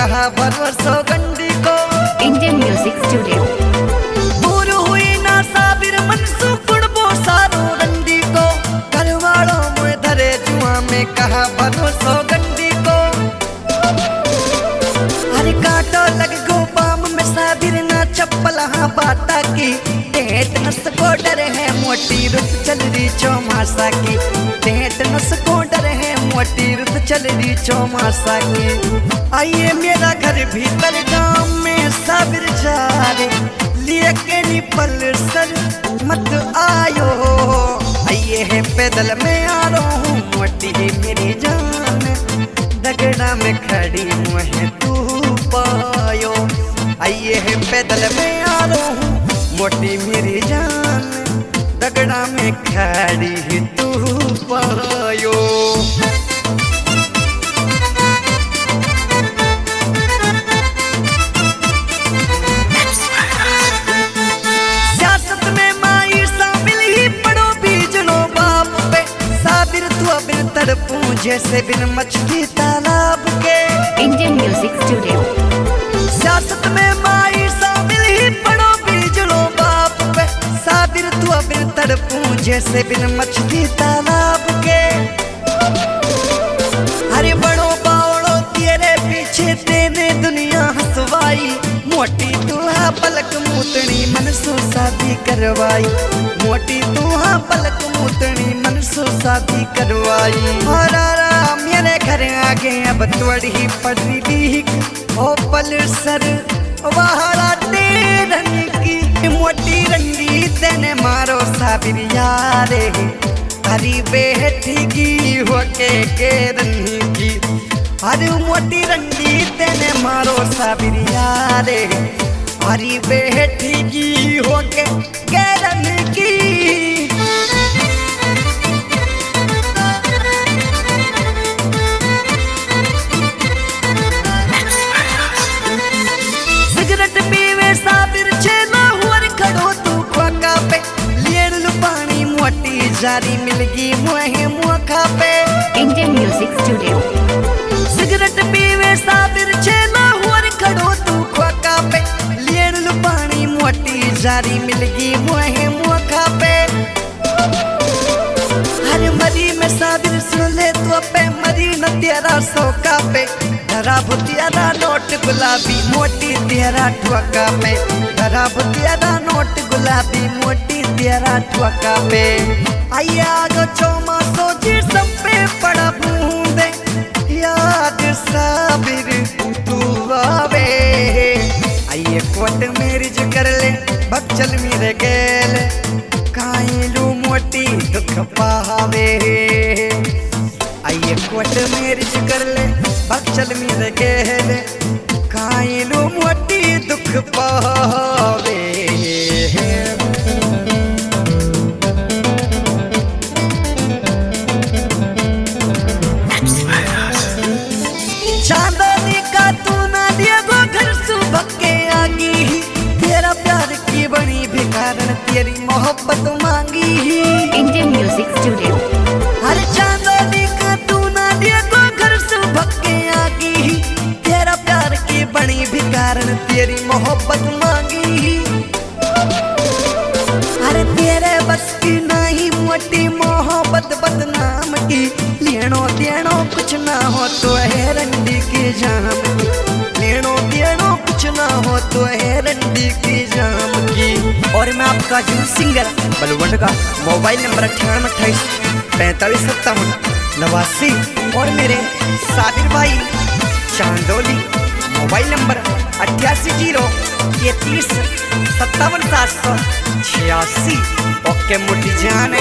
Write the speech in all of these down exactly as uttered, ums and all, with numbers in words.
कहा भरोसो गंडी को इंडियन म्यूजिक स्टूडियो। दूर हुई ना साबिर मनसू कुड़बो सारो रंडी को घरवालों में धरे जुआ में कहा भरोसो गंडी को हर काटो लग गो बाम में साबिर ना चप्पल हाँ बाटा की टेट नस को डर है मोटी रुत चल रही चौमासा की टेट नस को डर है मोटी रुत चल रही चौमासा की। आइए मेरा घर भीतर गांव में साबिर जा रे लिए के निपल सर मत आयो आइए है पैदल में आ रहा हूँ मोटी मेरी जान दगड़ा में खड़ी मुहे तू पायो आइए है पैदल में आ रहा हूँ मोटी मेरी जान दगड़ा में खड़ी तू पायो। सियासत में माई शामिल ही पड़ो बीजनो बाप पे साबिर तू बिन तड़पूं जैसे बिन मछली तालाब के इंडियन म्यूजिक स्टूडियो। सियासत में माई शामिल ही पड़ो बीजनो बाप पे साबिर तू बिन तड़पूं जैसे बिन मछली तालाब के। अरे बड़ो बावड़ो तेरे पीछे तेने दुनिया हंसवाई मोटी तुहा पलक मूतनी मनसो शादी करवाई मोटी तुहा पलक मूतनी मनसो शादी करवाई। और मेरे घर आगे अब थोड़ी पड़ी लीक ओ पल सर वहाड़ा तेरन की मोटी रंगी तेने मारो साबिर यारे हरी बेटी की होके के रंगी की हरी मोटी रंगी तेने मारो साबिर यारे हरी बेटी की होके के रंगी की। सिगरेट पीवे साबिर छेना हुआ खड़ो तू खोका पे लेड़ लू पानी मोटी जारी मिलगी मुहे मुखा पे इंडियन म्यूजिक स्टूडियो। सिगरेट पीवे साबिर छेना हुआ खड़ो तू खोका पे लेड़ लू पानी मोटी जारी मिलगी मुहे मुखा पे। हर मरी में साबिर सुन ले तू पे मरी न तेरा सोका पे धरा भुतियारा नोट गुलाबी मोटी तेरा ठुका पे धरा भुतियारा नोट गुलाबी मोटी तेरा ठुका पे। आइए आगो चौमा सोची सब पे पड़ा बूंदे याद साबिर तू आवे आइए कोट मेरी जो कर ले बच्चल मेरे गेल काइलू मोटी दुख पावे आइए कोट मेरी जो कर ले बच्चल मेरे गेल काइलू मोटी दुख पावे। चांदनी का तू ना दिया गो घर सुबह के आगी तेरा प्यार की बड़ी भिखारन तेरी मोहब्बत मांगी इंडियन म्यूजिक स्टूडियो। हर चांदनी का तू ना दिया गो घर सुबह के आगी तेरा प्यार की बड़ी भिखारन तेरी मोहब्बत मांगी। अरे तेरे बस की नहीं मोटी मोहब्बत बदनाम की लेनो देनो कुछ ना हो तो है रंडी की जाम की लेनो देनो कुछ ना हो तो है रंडी की जाम की। और मैं आपका जो सिंगर बलवंड का मोबाइल नंबर अठानवे अट्ठाईस पैंतालीस सत्तावन नवासी और मेरे साबिर भाई चांदोली मोबाइल नंबर अट्ठासी जीरो तैतीस सत्तावन सात सौ छियासी। ओके मोटी जान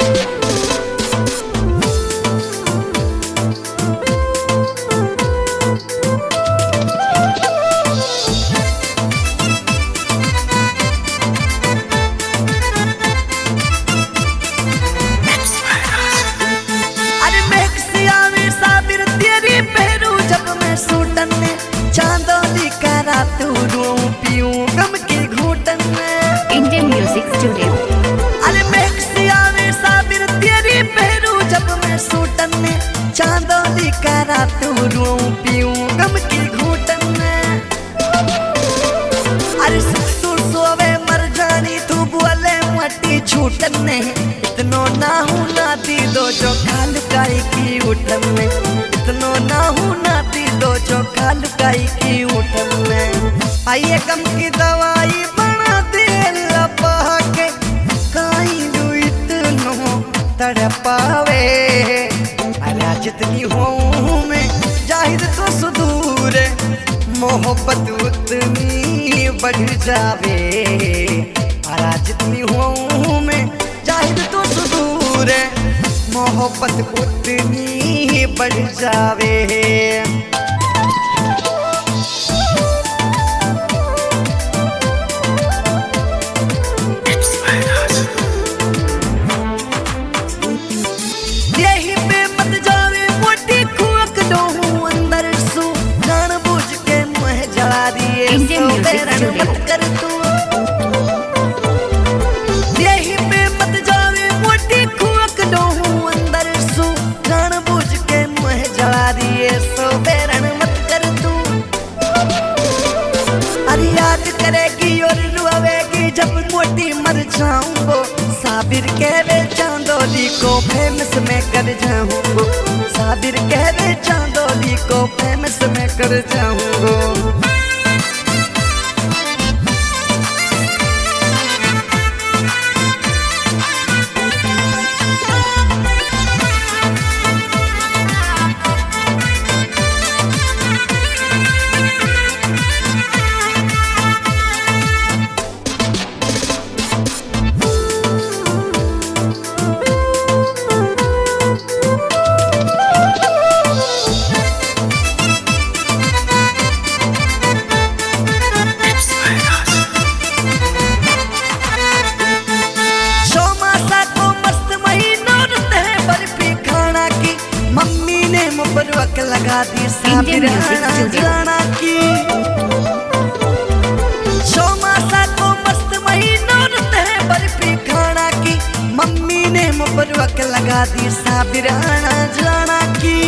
चांदोली का रात रो पीऊं गम के घूटन इंडियन म्यूजिक स्टूडियो। अरे मैक्सिया में छूटन ने इतनो ना हूँ ना दी दो जो खाल काई की उठन में इतनो ना हूँ ना दी दो जो खाल काई की उठन में आइए गम की दवाई बना दे लपा के काई दू इतनो तड़पावे अरे जितनी हूँ मैं जाहिद तो सुदूर मोहब्बत उतनी बढ़ जावे अरे जितनी हूँ मैं जाहिद तो सुदूर मोहब्बत उतनी बढ़ जावे। मत कर तू यही पे मत जावे मोटी खुक डोहू अंदर सू जान बूझ के मुँह जला दिए सो बेरन मत कर तू अरे याद करेगी और रुआवेगी जब मोटी मर जाऊंगो साबिर कहवे चांदोली को फेमस में कर जाऊंगो साबिर कहवे चांदोली को फेमस में कर जाऊंगो। मुबरक लगा दी साबिराना जाना की चौमासा को मस्त महीनों रुत है बर्फी खाना की मम्मी ने मुबरक लगा दी साबिराना जाना की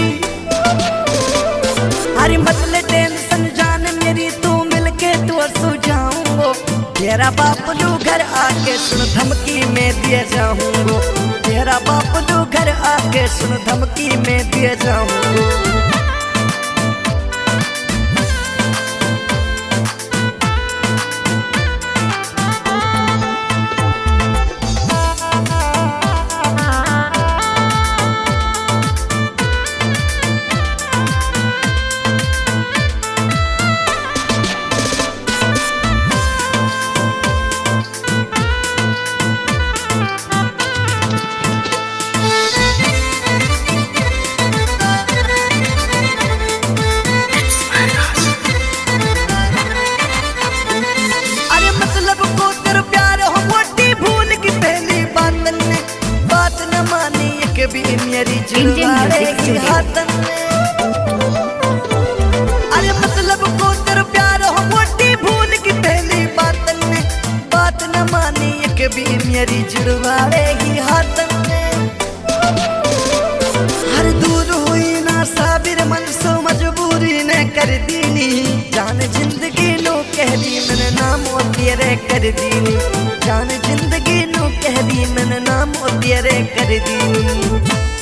अरे मतलब टेंशन जान मेरी तू मिलके तू सुझाऊंगो तेरा बाप लू घर आके सुन धमकी में दिए जाऊंगो तेरा बाप लू घर आके सुन धमकी में दिए जाऊंगो। भी मेरी जुड़वाड़े की हाथन में अरे मतलब को तेरा प्यार हो मोटी भूल की पहली बातन में बात न मानी एक भी मेरी जुड़वाड़े की हाथन में हर दूर हुई ना साबिर मन सो मजबूरी ने कर दीनी जान जिंदगी नो कह दी मैंने नाम तेरे कर दीनी जान जिंदगी नो कह दी मैंने नाम तेरे कर दीनी।